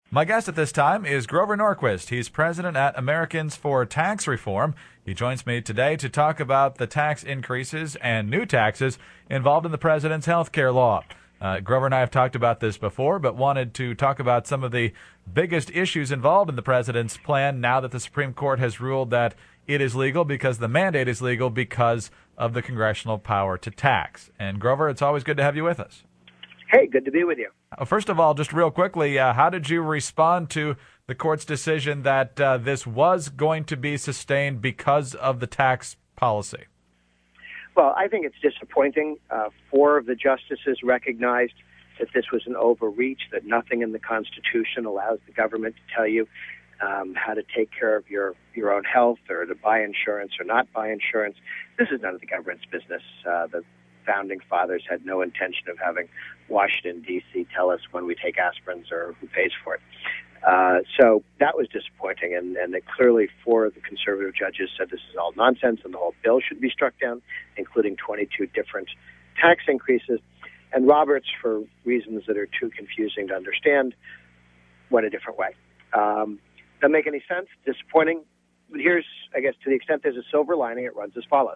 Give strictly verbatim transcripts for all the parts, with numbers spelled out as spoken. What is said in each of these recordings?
My guest at this time is Grover Norquist. He's president at Americans for Tax Reform. He joins me today to talk about the tax increases and new taxes involved in the president's health care law. Uh, Grover and I have talked about this before, but wanted to talk about some of the biggest issues involved in the president's plan now that the Supreme Court has ruled that it is legal because the mandate is legal because of the congressional power to tax. And Grover, it's always good to have you with us. Hey, good to be with you. Uh, First of all, just real quickly, uh, how did you respond to the court's decision that uh, this was going to be sustained because of the tax policy? Well, I think it's disappointing. Uh, four of the justices recognized that this was an overreach, that nothing in the Constitution allows the government to tell you um, how to take care of your, your own health or to buy insurance or not buy insurance. This is none of the government's business. Uh, the founding fathers had no intention of having Washington, D C tell us when we take aspirins or who pays for it. Uh, so that was disappointing, and, and it clearly four of the conservative judges said this is all nonsense and the whole bill should be struck down, including twenty-two different tax increases. And Roberts, for reasons that are too confusing to understand, went a different way. Um, doesn't make any sense, disappointing. But here's, I guess, to the extent there's a silver lining, it runs as follows.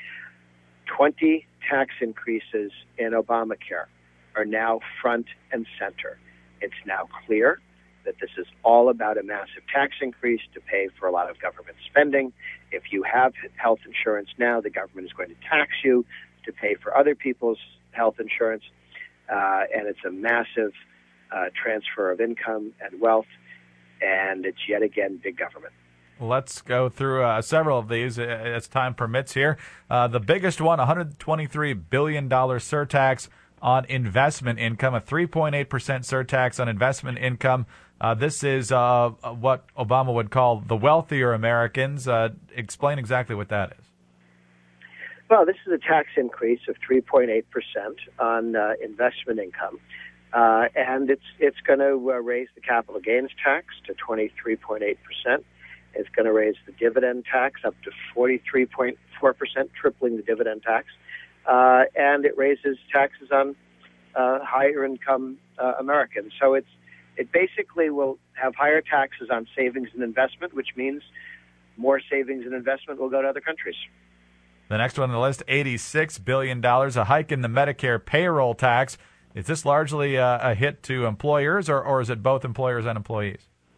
twenty tax increases in Obamacare are now front and center. It's now clear that this is all about a massive tax increase to pay for a lot of government spending. If you have health insurance now, the government is going to tax you to pay for other people's health insurance, uh, and it's a massive uh, transfer of income and wealth, and it's yet again big government. Let's go through uh, several of these as time permits here. Uh, the biggest one, one hundred twenty-three billion dollars surtax on investment income, a three point eight percent surtax on investment income. Uh, this is uh, what Obama would call the wealthier Americans. Uh, explain exactly what that is. Well, this is a tax increase of three point eight percent on uh, investment income. Uh, and it's it's going to uh, raise the capital gains tax to twenty-three point eight percent. It's going to raise the dividend tax up to forty-three point four percent, tripling the dividend tax. Uh, and it raises taxes on uh, higher income uh, Americans. So it's it basically will have higher taxes on savings and investment, which means more savings and investment will go to other countries. The next one on the list, eighty-six billion dollars, a hike in the Medicare payroll tax. Is this largely a, a hit to employers, or, or is it both employers and employees?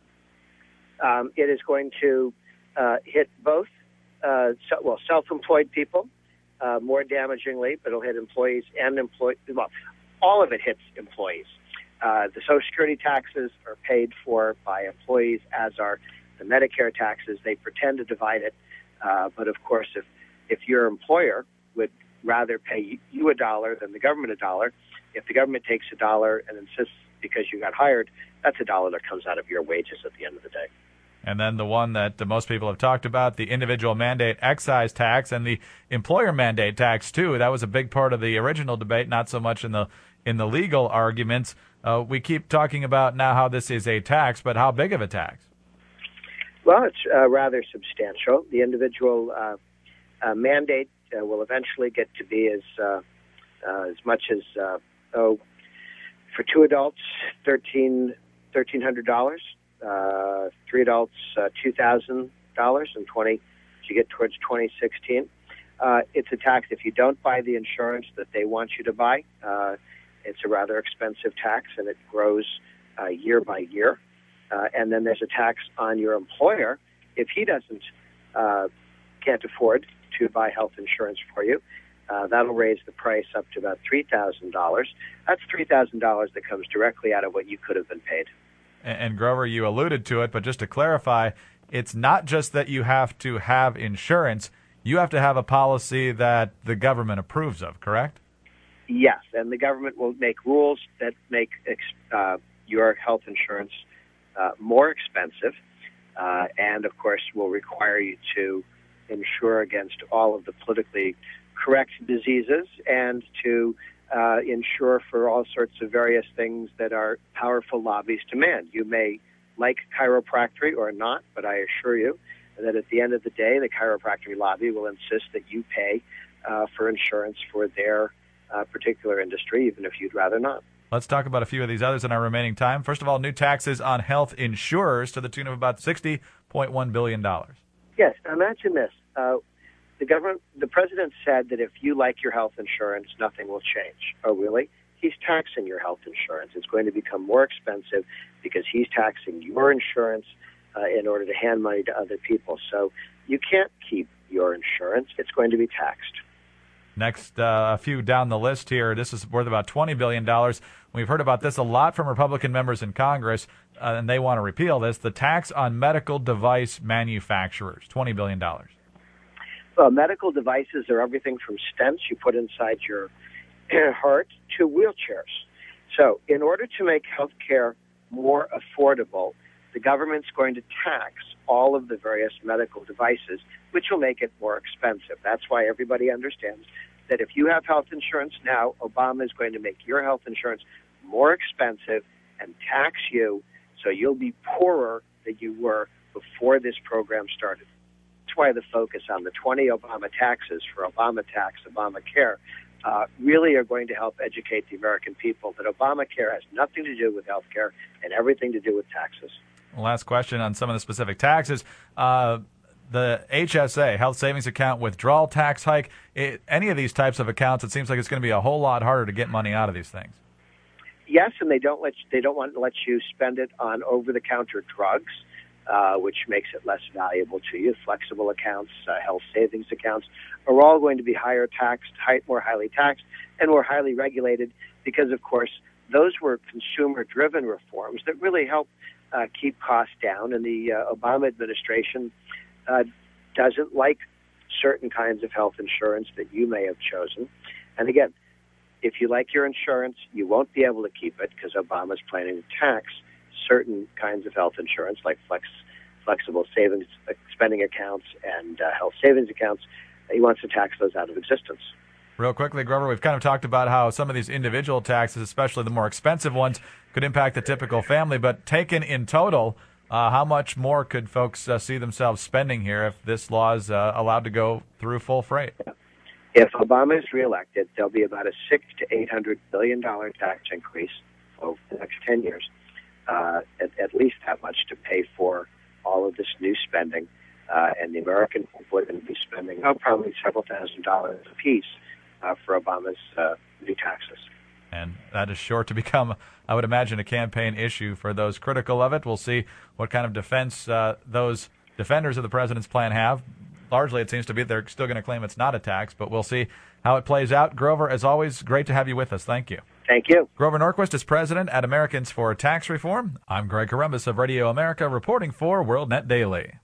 Um, it is going to uh, hit both, uh, so, well, self-employed people uh, more damagingly, but it'll hit employees and employees. Well, all of it hits employees. Uh, the Social Security taxes are paid for by employees, as are the Medicare taxes. They pretend to divide it, uh, but of course, if if your employer would rather pay you a dollar than the government a dollar, if the government takes a dollar and insists because you got hired, that's a dollar that comes out of your wages at the end of the day. And then the one that uh, most people have talked about, the individual mandate excise tax and the employer mandate tax, too. That was a big part of the original debate, not so much in the in the legal arguments. Uh, we keep talking about now how this is a tax, but how big of a tax? Well, it's uh, rather substantial. The individual uh, uh, mandate uh, will eventually get to be as uh, uh, as much as, uh, oh, for two adults, thirteen thirteen hundred dollars. Uh, three adults, uh, two thousand dollars, and twenty. As you get towards twenty sixteen, uh, it's a tax. If you don't buy the insurance that they want you to buy, uh, it's a rather expensive tax, and it grows uh, year by year. Uh, and then there's a tax on your employer if he doesn't uh, can't afford to buy health insurance for you. Uh, that'll raise the price up to about three thousand dollars. That's three thousand dollars that comes directly out of what you could have been paid. And Grover, you alluded to it, but just to clarify, it's not just that you have to have insurance. You have to have a policy that the government approves of, correct? Yes, and the government will make rules that make uh, your health insurance uh, more expensive, uh, and, of course, will require you to insure against all of the politically correct diseases and to Uh, insure for all sorts of various things that our powerful lobbies demand. You may like chiropractic or not, but I assure you that at the end of the day, the chiropractic lobby will insist that you pay uh, for insurance for their uh, particular industry, even if you'd rather not. Let's talk about a few of these others in our remaining time. First of all, new taxes on health insurers to the tune of about sixty point one billion dollars. Yes, imagine this. Uh, the government, the president said that if you like your health insurance, nothing will change. Oh, really? He's taxing your health insurance. It's going to become more expensive because he's taxing your insurance uh, in order to hand money to other people. So you can't keep your insurance. It's going to be taxed. Next, uh, a few down the list here. This is worth about twenty billion dollars. We've heard about this a lot from Republican members in Congress, uh, and they want to repeal this. The tax on medical device manufacturers, twenty billion dollars. Well, medical devices are everything from stents you put inside your heart to wheelchairs. So in order to make health care more affordable, the government's going to tax all of the various medical devices, which will make it more expensive. That's why everybody understands that if you have health insurance now, Obama is going to make your health insurance more expensive and tax you, so you'll be poorer than you were before this program started. That's why the focus on the twenty Obama taxes for Obama tax, Obamacare, uh, really are going to help educate the American people that Obamacare has nothing to do with health care and everything to do with taxes. Last question on some of the specific taxes. Uh, the H S A, Health Savings Account withdrawal tax hike, it, any of these types of accounts, it seems like it's going to be a whole lot harder to get money out of these things. Yes, and they don't let you, they don't want to let you spend it on over-the-counter drugs, uh, which makes it less valuable to you. Flexible accounts, uh, health savings accounts are all going to be higher taxed, high, more highly taxed, and more highly regulated because, of course, those were consumer-driven reforms that really help uh, keep costs down. And the uh, Obama administration uh, doesn't like certain kinds of health insurance that you may have chosen. And again, if you like your insurance, you won't be able to keep it because Obama's planning to tax certain kinds of health insurance like flex, flexible savings uh, spending accounts and uh, health savings accounts. He wants to tax those out of existence. Real quickly, Grover, we've kind of talked about how some of these individual taxes, especially the more expensive ones, could impact the typical family. But taken in total, uh, how much more could folks uh, see themselves spending here if this law is uh, allowed to go through full freight? If Obama is reelected, there'll be about a six to eight hundred billion dollar tax increase over the next ten years, uh, at, at least that much to pay for all of this new spending, uh, and the American people would be spending oh, probably several thousand dollars apiece uh, for Obama's uh, new taxes. And that is sure to become, I would imagine, a campaign issue for those critical of it. We'll see what kind of defense uh, those defenders of the president's plan have. Largely, it seems to be they're still going to claim it's not a tax, but we'll see how it plays out. Grover, as always, great to have you with us. Thank you. Thank you. Grover Norquist is president at Americans for Tax Reform. I'm Greg Corombos of Radio America, reporting for WorldNet Daily.